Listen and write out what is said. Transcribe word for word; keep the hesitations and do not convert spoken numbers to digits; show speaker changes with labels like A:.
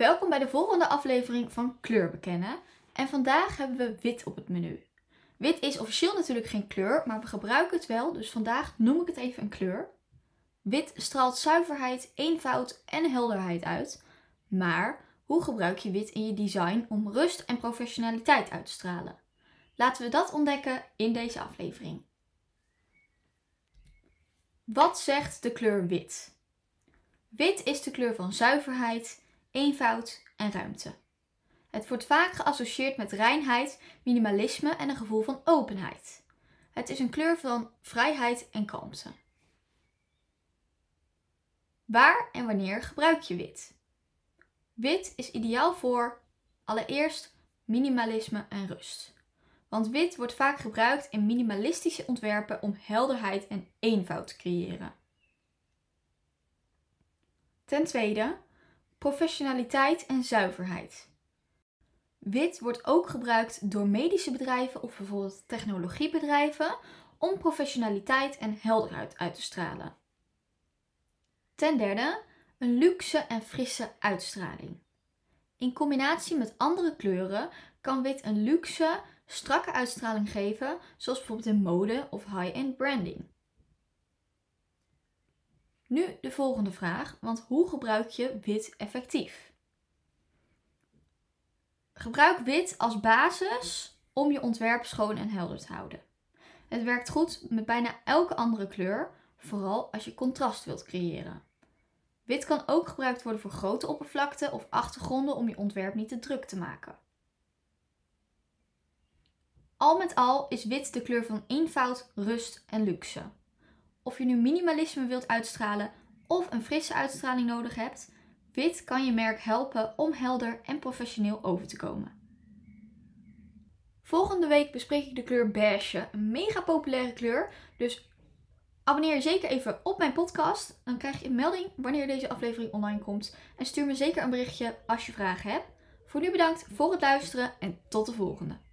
A: Welkom bij de volgende aflevering van Kleur bekennen. En vandaag hebben we wit op het menu. Wit is officieel natuurlijk geen kleur, maar we gebruiken het wel, dus vandaag noem ik het even een kleur. Wit straalt zuiverheid, eenvoud en helderheid uit. Maar hoe gebruik je wit in je design om rust en professionaliteit uit te stralen? Laten we dat ontdekken in deze aflevering. Wat zegt de kleur wit? Wit is de kleur van zuiverheid, eenvoud en ruimte. Het wordt vaak geassocieerd met reinheid, minimalisme en een gevoel van openheid. Het is een kleur van vrijheid en kalmte. Waar en wanneer gebruik je wit? Wit is ideaal voor allereerst minimalisme en rust. Want wit wordt vaak gebruikt in minimalistische ontwerpen om helderheid en eenvoud te creëren. Ten tweede, professionaliteit en zuiverheid. Wit wordt ook gebruikt door medische bedrijven of bijvoorbeeld technologiebedrijven om professionaliteit en helderheid uit te stralen. Ten derde, een luxe en frisse uitstraling. In combinatie met andere kleuren kan wit een luxe, strakke uitstraling geven, zoals bijvoorbeeld in mode of high-end branding. Nu de volgende vraag, want hoe gebruik je wit effectief? Gebruik wit als basis om je ontwerp schoon en helder te houden. Het werkt goed met bijna elke andere kleur, vooral als je contrast wilt creëren. Wit kan ook gebruikt worden voor grote oppervlakten of achtergronden om je ontwerp niet te druk te maken. Al met al is wit de kleur van eenvoud, rust en luxe. Of je nu minimalisme wilt uitstralen of een frisse uitstraling nodig hebt, wit kan je merk helpen om helder en professioneel over te komen. Volgende week bespreek ik de kleur beige, een mega populaire kleur. Dus abonneer je zeker even op mijn podcast. Dan krijg je een melding wanneer deze aflevering online komt. En stuur me zeker een berichtje als je vragen hebt. Voor nu bedankt voor het luisteren en tot de volgende.